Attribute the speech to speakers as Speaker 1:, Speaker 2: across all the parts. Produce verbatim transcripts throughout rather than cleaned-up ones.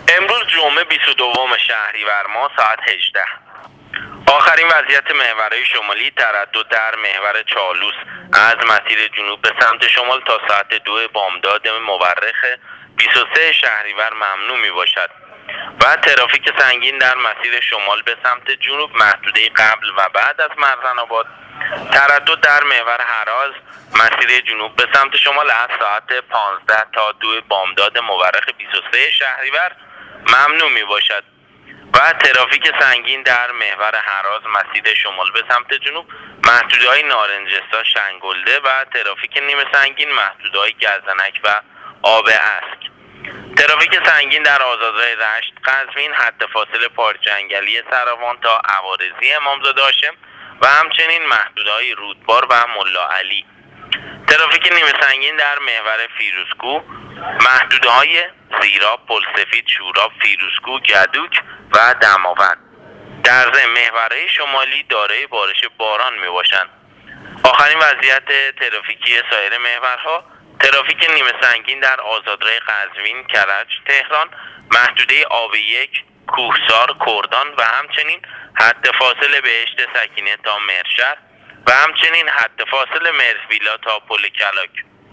Speaker 1: امروز جمعه بیست و دوم شهریور ماه ساعت هجده. آخرین وضعیت محورهای شمالی تردد در محور چالوس از مسیر جنوب به سمت شمال تا ساعت دو بامداد مورخ بیست و سه شهریور ممنوع می باشد و ترافیک سنگین در مسیر شمال به سمت جنوب محدوده قبل و بعد از مرزن آباد. تردد در محور هراز مسیر جنوب به سمت شمال از ساعت پانزده تا دو بامداد مورخ بیست و سه شهریور ممنوع می باشد و ترافیک سنگین در محور هراز مسیر شمال به سمت جنوب محدوده‌های نارنجستان شنگلده و ترافیک نیمه سنگین محدوده‌های گزنک و آب اسک. ترافیک سنگین در آزادراه رشت قزوین حد فاصله پارک جنگلی سروان تا عوارضی امامزاده هاشم و همچنین محدوده‌های رودبار و ملا علی. ترافیک نیمه سنگین در محور فیروزکوه محدوده‌های زیراب، پلسفید، شوراب، فیروزکوه، گدوک و دماوند. در ضمن محورهای شمالی دارای بارش باران می باشند. آخرین وضعیت ترافیکی سایر محورها: ترافیک نیمه سنگین در آزادراه قزوین، کرج، تهران، محدوده آب یک، کوهسار، کردان و همچنین حد فاصله بهشت سکینه تا مرشد و همچنین حد فاصله مرزویلا تا پل کلاک.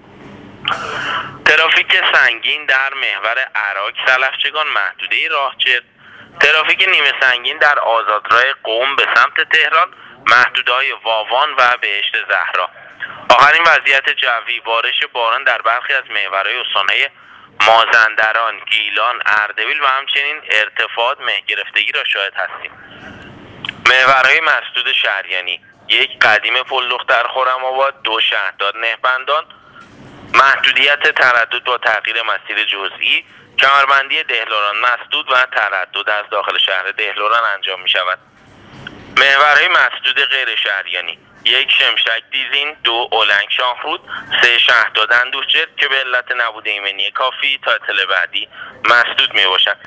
Speaker 1: ترافیک سنگین در محور عراق سلفچگان محدوده راهچرد. ترافیک نیمه سنگین در آزادراه قم به سمت تهران محدوده‌های واوان و بهشت زهرا. آخرین وضعیت جوی: بارش باران در برخی از محورهای استان‌های مازندران، گیلان، اردبیل و همچنین ارتفاعات مه گرفتگی را شاهد هستیم. محورهای مسدود شهریانی: یک قدیم پلدخت در خرم‌آباد، دو شهرداد نهبندان. محدودیت تردد با تغییر مسیر جزئی. کمربندی دهلوران مسدود و تردد از داخل شهر دهلوران انجام می شود. محورهای مسدود غیر شهریانی: یک شمشک دیزین، دو اولنگ شاهرود، سه شهرداد اندوهچه که به علت نبود ایمنی کافی تا اطلاع بعدی مسدود می باشد.